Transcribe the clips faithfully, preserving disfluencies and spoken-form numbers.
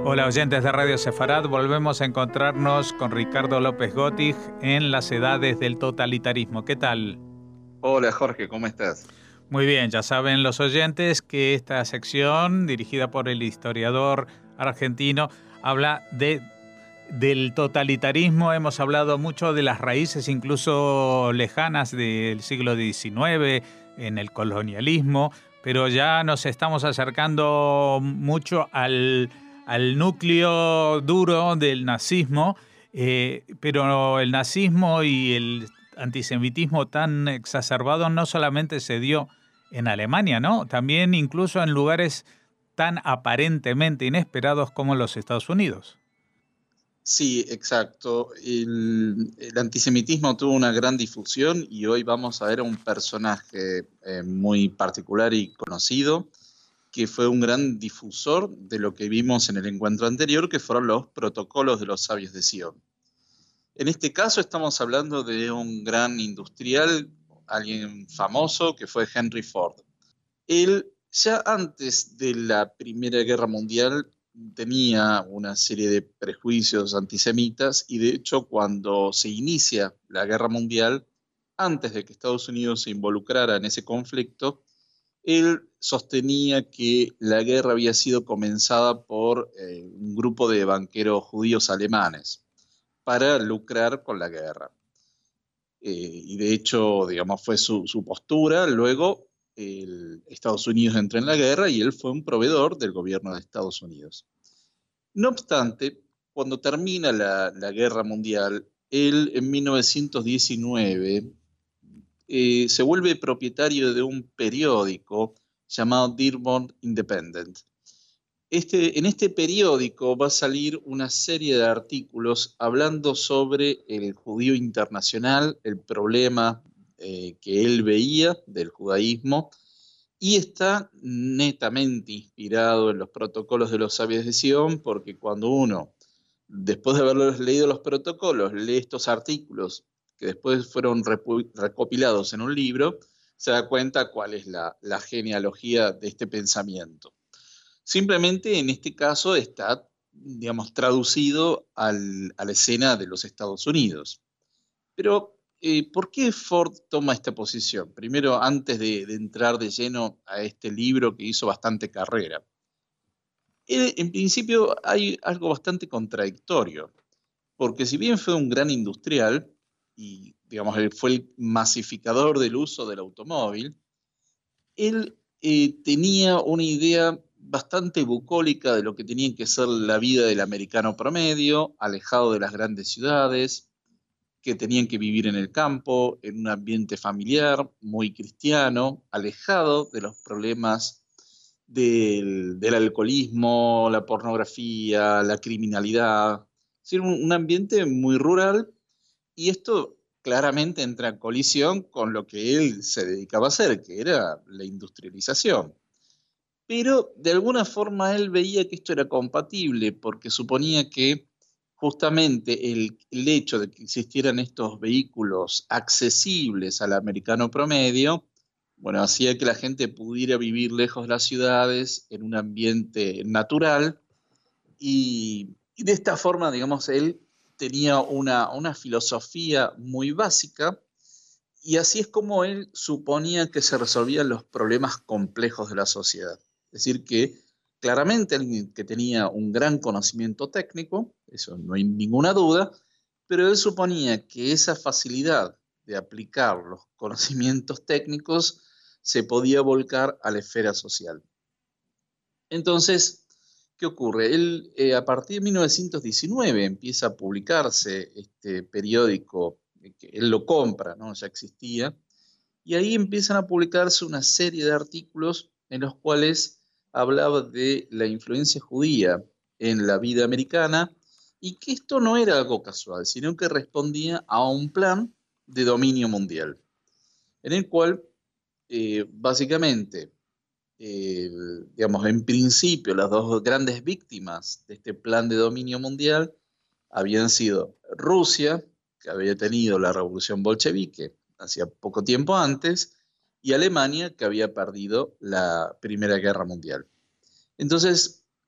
Hola oyentes de Radio Sefarad, volvemos a encontrarnos con Ricardo López Gottig en Las Edades del Totalitarismo. ¿Qué tal? Hola Jorge, ¿cómo estás? Muy bien, ya saben los oyentes que esta sección, dirigida por el historiador argentino, habla de, del totalitarismo. Hemos hablado mucho de las raíces incluso lejanas del siglo diecinueve, en el colonialismo, pero ya nos estamos acercando mucho al... al núcleo duro del nazismo, eh, pero el nazismo y el antisemitismo tan exacerbado no solamente se dio en Alemania, ¿no? También incluso en lugares tan aparentemente inesperados como los Estados Unidos. Sí, exacto. El, el antisemitismo tuvo una gran difusión y hoy vamos a ver a un personaje eh, muy particular y conocido, que fue un gran difusor de lo que vimos en el encuentro anterior, que fueron los protocolos de los sabios de Sion. En este caso estamos hablando de un gran industrial, alguien famoso, que fue Henry Ford. Él, ya antes de la Primera Guerra Mundial, tenía una serie de prejuicios antisemitas y de hecho cuando se inicia la Guerra Mundial, antes de que Estados Unidos se involucrara en ese conflicto, él sostenía que la guerra había sido comenzada por eh, un grupo de banqueros judíos alemanes para lucrar con la guerra. Eh, y de hecho, digamos, fue su, su postura. Luego, el Estados Unidos entró en la guerra y él fue un proveedor del gobierno de Estados Unidos. No obstante, cuando termina la, la Guerra Mundial, él en mil novecientos diecinueve eh, se vuelve propietario de un periódico llamado Dearborn Independent. Este, en este periódico va a salir una serie de artículos hablando sobre el judío internacional, el problema eh, que él veía del judaísmo, y está netamente inspirado en los protocolos de los sabios de Sion, porque cuando uno, después de haber leído los protocolos, lee estos artículos que después fueron recopilados en un libro, se da cuenta cuál es la, la genealogía de este pensamiento. Simplemente en este caso está, digamos, traducido al, a la escena de los Estados Unidos. Pero, eh, ¿por qué Ford toma esta posición? Primero, antes de, de entrar de lleno a este libro que hizo bastante carrera. Él, en principio hay algo bastante contradictorio, porque si bien fue un gran industrial y, digamos, él fue el masificador del uso del automóvil, él eh, tenía una idea bastante bucólica de lo que tenía que ser la vida del americano promedio, alejado de las grandes ciudades, que tenían que vivir en el campo, en un ambiente familiar, muy cristiano, alejado de los problemas del, del alcoholismo, la pornografía, la criminalidad. Es decir, un, un ambiente muy rural, y esto claramente entra en colisión con lo que él se dedicaba a hacer, que era la industrialización. Pero de alguna forma él veía que esto era compatible porque suponía que justamente el, el hecho de que existieran estos vehículos accesibles al americano promedio, bueno, hacía que la gente pudiera vivir lejos de las ciudades, en un ambiente natural, y, y de esta forma, digamos, él tenía una, una filosofía muy básica, y así es como él suponía que se resolvían los problemas complejos de la sociedad. Es decir, que claramente alguien que tenía un gran conocimiento técnico, eso no hay ninguna duda, pero él suponía que esa facilidad de aplicar los conocimientos técnicos se podía volcar a la esfera social. Entonces, ¿qué ocurre? Él, eh, a partir de mil novecientos diecinueve empieza a publicarse este periódico, eh, que él lo compra, ¿no? Ya existía, y ahí empiezan a publicarse una serie de artículos en los cuales hablaba de la influencia judía en la vida americana, y que esto no era algo casual, sino que respondía a un plan de dominio mundial, en el cual eh, básicamente, eh, digamos, en principio las dos grandes víctimas de este plan de dominio mundial habían sido Rusia, que había tenido la revolución bolchevique hacía poco tiempo antes, y Alemania, que había perdido la Primera Guerra Mundial. Entonces,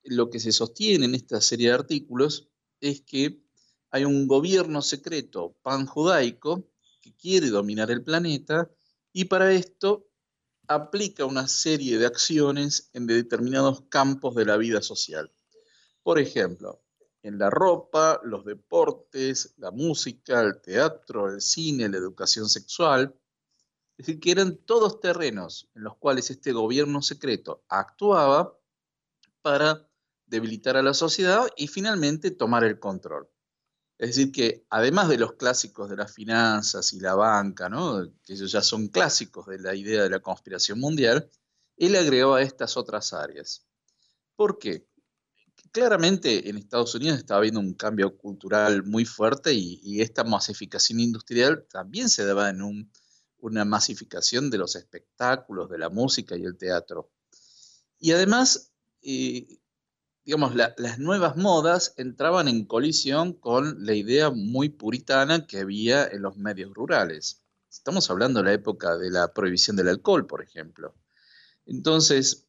lo que se sostiene en esta serie de artículos es que hay un gobierno secreto panjudaico que quiere dominar el planeta y para esto aplica una serie de acciones en determinados campos de la vida social. Por ejemplo, en la ropa, los deportes, la música, el teatro, el cine, la educación sexual. Es decir, que eran todos terrenos en los cuales este gobierno secreto actuaba para debilitar a la sociedad y finalmente tomar el control. Es decir, que además de los clásicos de las finanzas y la banca, ¿no?, que ellos ya son clásicos de la idea de la conspiración mundial, él agregó a estas otras áreas. ¿Por qué? Claramente en Estados Unidos está habiendo un cambio cultural muy fuerte y, y esta masificación industrial también se daba en un, una masificación de los espectáculos, de la música y el teatro. Y además, eh, digamos, la, las nuevas modas entraban en colisión con la idea muy puritana que había en los medios rurales. Estamos hablando de la época de la prohibición del alcohol, por ejemplo. Entonces,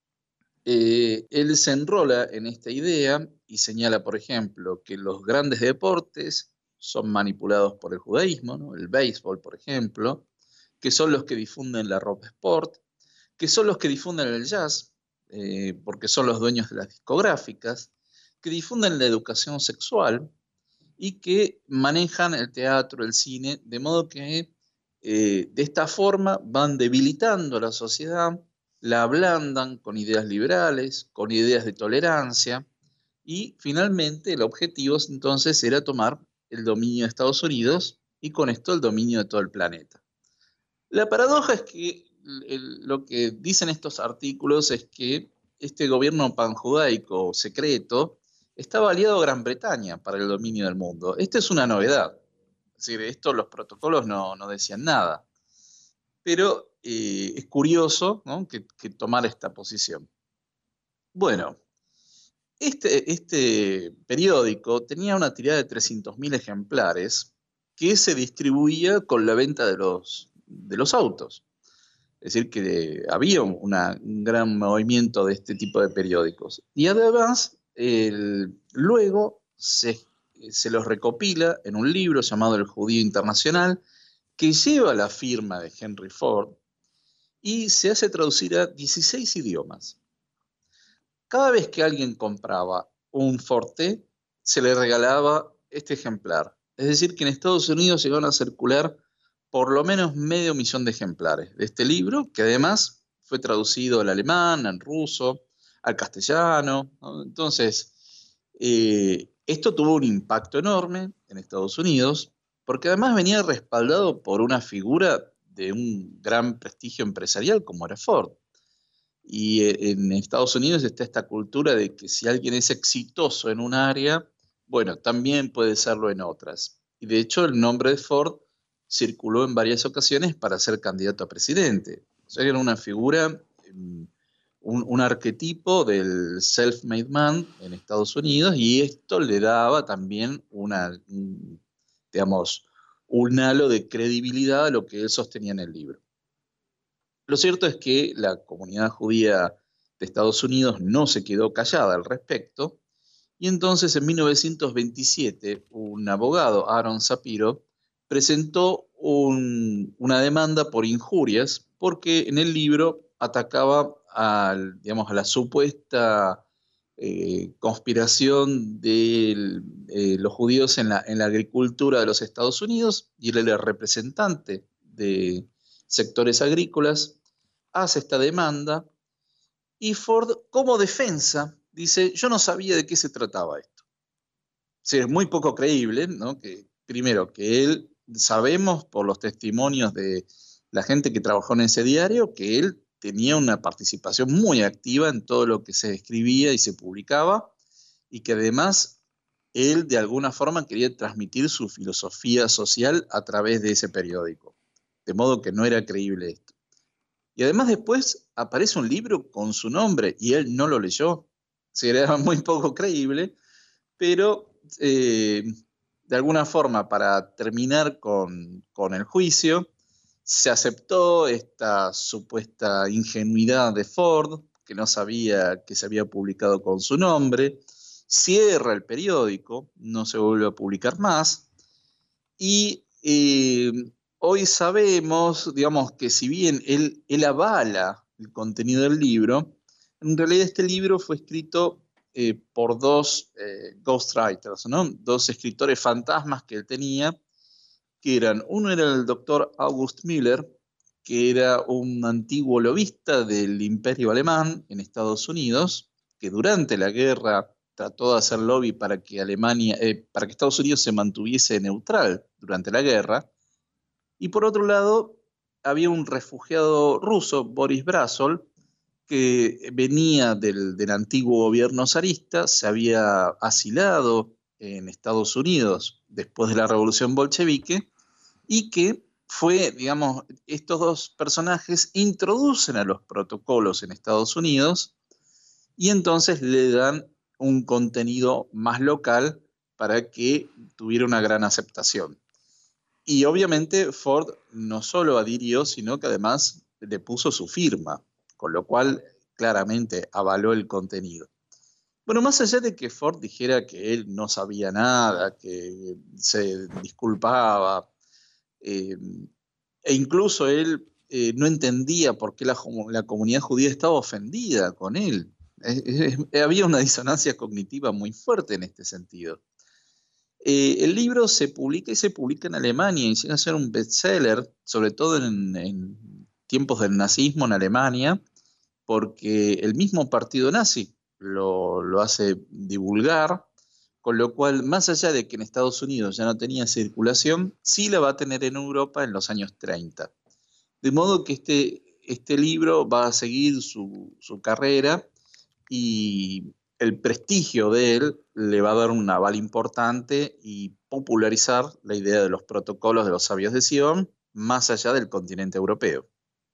eh, él se enrola en esta idea y señala, por ejemplo, que los grandes deportes son manipulados por el judaísmo, ¿no? El béisbol, por ejemplo, que son los que difunden la ropa sport, que son los que difunden el jazz, eh, porque son los dueños de las discográficas, que difunden la educación sexual y que manejan el teatro, el cine, de modo que eh, de esta forma van debilitando a la sociedad, la ablandan con ideas liberales, con ideas de tolerancia, y finalmente el objetivo entonces era tomar el dominio de Estados Unidos y con esto el dominio de todo el planeta. La paradoja es que el, lo que dicen estos artículos es que este gobierno panjudaico secreto estaba aliado a Gran Bretaña para el dominio del mundo. Esta es una novedad. Es decir, esto los protocolos no, no decían nada. Pero eh, es curioso, ¿no?, que, que tomara esta posición. Bueno, este, este periódico tenía una tirada de trescientos mil ejemplares que se distribuía con la venta de los, de los autos. Es decir, que había una, un gran movimiento de este tipo de periódicos. Y además, el, luego se, se los recopila en un libro llamado El Judío Internacional, que lleva la firma de Henry Ford y se hace traducir a dieciséis idiomas. Cada vez que alguien compraba un Ford T, se le regalaba este ejemplar. Es decir, que en Estados Unidos llegaron a circular por lo menos medio millón de ejemplares de este libro, que además fue traducido al alemán, al ruso, al castellano, ¿no? Entonces, eh, esto tuvo un impacto enorme en Estados Unidos, porque además venía respaldado por una figura de un gran prestigio empresarial como era Ford. Y eh, en Estados Unidos está esta cultura de que si alguien es exitoso en un área, bueno, también puede serlo en otras. Y de hecho el nombre de Ford circuló en varias ocasiones para ser candidato a presidente. O sea, era una figura, un, un arquetipo del self-made man en Estados Unidos, y esto le daba también una, un, digamos, un halo de credibilidad a lo que él sostenía en el libro. Lo cierto es que la comunidad judía de Estados Unidos no se quedó callada al respecto, y entonces en mil novecientos veintisiete un abogado, Aaron Shapiro, presentó un, una demanda por injurias porque en el libro atacaba al, digamos, a la supuesta eh, conspiración de eh, los judíos en la, en la agricultura de los Estados Unidos, y él era el representante de sectores agrícolas. Hace esta demanda y Ford, como defensa, dice: yo no sabía de qué se trataba esto. O sea, es muy poco creíble, ¿no?, que primero que él, sabemos por los testimonios de la gente que trabajó en ese diario, que él tenía una participación muy activa en todo lo que se escribía y se publicaba, y que además él de alguna forma quería transmitir su filosofía social a través de ese periódico. De modo que no era creíble esto. Y además después aparece un libro con su nombre y él no lo leyó. O sea, era muy poco creíble, pero eh, de alguna forma, para terminar con, con el juicio, se aceptó esta supuesta ingenuidad de Ford, que que no sabía que se había publicado con su nombre, cierra el periódico, no se vuelve a publicar más, y eh, hoy sabemos, digamos, que si bien él, él avala el contenido del libro, en realidad este libro fue escrito eh, por dos eh, ghostwriters, ¿no? Dos escritores fantasmas que él tenía, que eran, uno era el doctor August Müller, que era un antiguo lobista del Imperio Alemán en Estados Unidos, que durante la guerra trató de hacer lobby para que Alemania, eh, para que Estados Unidos se mantuviese neutral durante la guerra. Y por otro lado, había un refugiado ruso, Boris Brasol, que venía del, del antiguo gobierno zarista, se había asilado en Estados Unidos después de la revolución bolchevique, y que fue, digamos, estos dos personajes introducen a los protocolos en Estados Unidos y entonces le dan un contenido más local para que tuviera una gran aceptación. Y obviamente Ford no solo adhirió, sino que además le puso su firma, con lo cual claramente avaló el contenido. Bueno, más allá de que Ford dijera que él no sabía nada, que se disculpaba, eh, e incluso él eh, no entendía por qué la, la comunidad judía estaba ofendida con él. Es, es, había una disonancia cognitiva muy fuerte en este sentido. Eh, el libro se publica y se publica en Alemania y llega a ser un bestseller, sobre todo en, en tiempos del nazismo en Alemania, porque el mismo partido nazi lo, lo hace divulgar, con lo cual, más allá de que en Estados Unidos ya no tenía circulación, sí la va a tener en Europa en los años treinta. De modo que este, este libro va a seguir su, su carrera y el prestigio de él le va a dar un aval importante y popularizar la idea de los protocolos de los sabios de Sion más allá del continente europeo.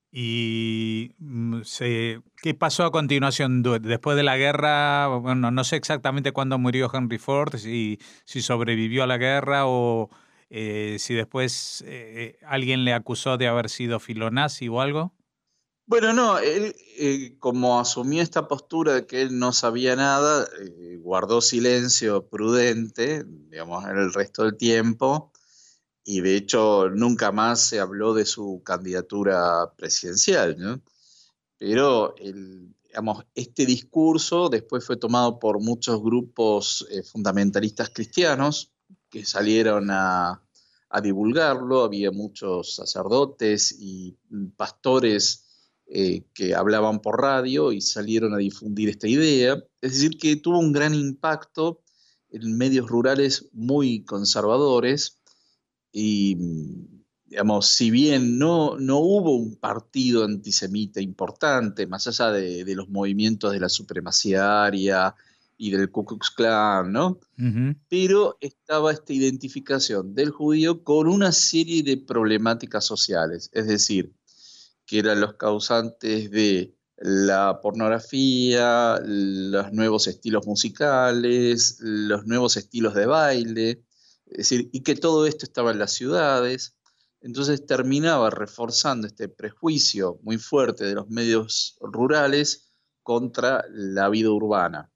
¿Y se, qué pasó a continuación después de la guerra? Bueno, no sé exactamente cuándo murió Henry Ford, si, si sobrevivió a la guerra o eh, si después eh, alguien le acusó de haber sido filonazi o algo. Bueno, no, él eh, como asumió esta postura de que él no sabía nada, eh, guardó silencio prudente, digamos, en el resto del tiempo, y de hecho nunca más se habló de su candidatura presidencial, ¿no? Pero el, digamos, este discurso después fue tomado por muchos grupos eh, fundamentalistas cristianos que salieron a, a divulgarlo. Había muchos sacerdotes y pastores eh, que hablaban por radio y salieron a difundir esta idea. Es decir, que tuvo un gran impacto en medios rurales muy conservadores y, digamos, si bien no, no hubo un partido antisemita importante, más allá de, de los movimientos de la supremacía aria y del Ku Klux Klan, ¿no? Uh-huh. Pero estaba esta identificación del judío con una serie de problemáticas sociales, es decir, que eran los causantes de la pornografía, los nuevos estilos musicales, los nuevos estilos de baile, es decir, y que todo esto estaba en las ciudades. Entonces terminaba reforzando este prejuicio muy fuerte de los medios rurales contra la vida urbana.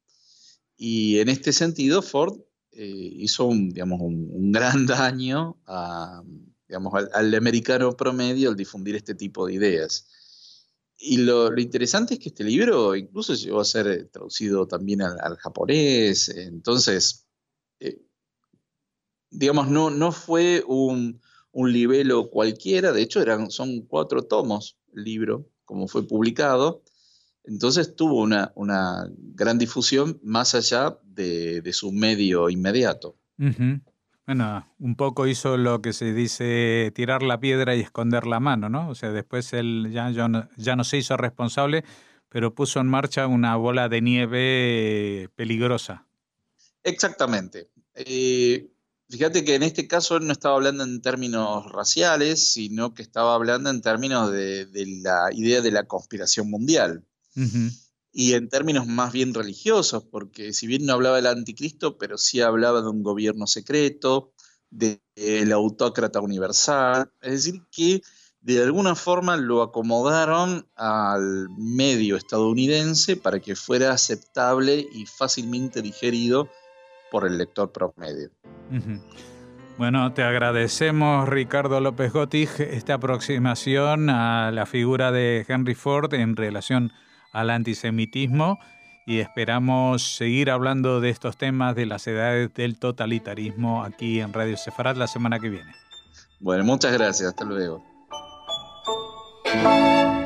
Y en este sentido, Ford eh, hizo un, digamos, un, un gran daño a, digamos, al, al americano promedio al difundir este tipo de ideas. Y lo, lo interesante es que este libro incluso llegó a ser traducido también al, al japonés. Entonces, eh, digamos, no, no fue un, un libelo cualquiera. De hecho, eran, son cuatro tomos el libro, como fue publicado. Entonces tuvo una, una gran difusión más allá de, de su medio inmediato. Uh-huh. Bueno, un poco hizo lo que se dice tirar la piedra y esconder la mano, ¿no? O sea, después él ya, ya, no, ya no se hizo responsable, pero puso en marcha una bola de nieve peligrosa. Exactamente. Eh, fíjate que en este caso él no estaba hablando en términos raciales, sino que estaba hablando en términos de, de la idea de la conspiración mundial. Uh-huh. Y en términos más bien religiosos, porque si bien no hablaba del anticristo, pero sí hablaba de un gobierno secreto, del autócrata universal. Es decir, que de alguna forma lo acomodaron al medio estadounidense para que fuera aceptable y fácilmente digerido por el lector promedio. Uh-huh. Bueno, te agradecemos, Ricardo López Gottig, esta aproximación a la figura de Henry Ford en relación al antisemitismo, y esperamos seguir hablando de estos temas de las edades del totalitarismo aquí en Radio Sefarad la semana que viene. Bueno, muchas gracias. Hasta luego.